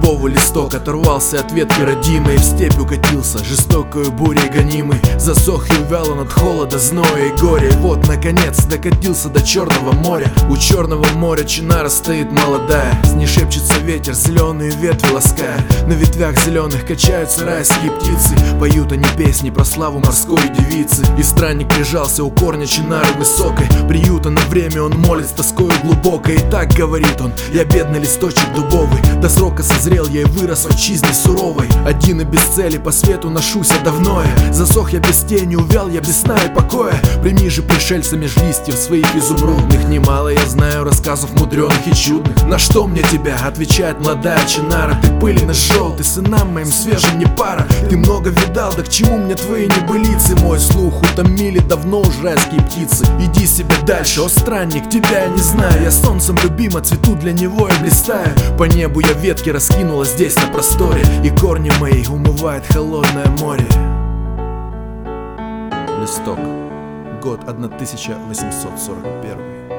дубовый листок оторвался от ветки родимой, в степь укатился, жестокою бурей гонимый. Засох и увял он от холода, зноя и горя. И вот, наконец, докатился до Черного моря. У Черного моря чинара стоит молодая, с ней шепчется ветер, зеленые ветви лаская. На ветвях зеленых качаются райские птицы, поют они песни про славу морской девицы. И странник прижался у корня чинары высокой, приюта на время он молит с тоскою глубокой. И так говорит он: я бедный листочек дубовый, до срока созрел я и вырос в отчизне суровой. Один и без цели по свету ношусь я давно я. Засох я без тени, увял я без сна и покоя. Прими же пришельца меж листьев своих изумрудных. Немало я знаю рассказов мудреных и чудных. На что мне тебя, отвечает молодая чинара: ты пыльно желтый, сынам моим свежим не пара. Ты много видал, да к чему мне твои небылицы? Мой слух утомили давно уж райские птицы. Иди себе дальше, о странник, тебя я не знаю. Я солнцем любима, цвету для него и блистаю. По небу я ветки раскинула здесь на просторе, и корни мои умывает холодное море. Листок. Год 1841.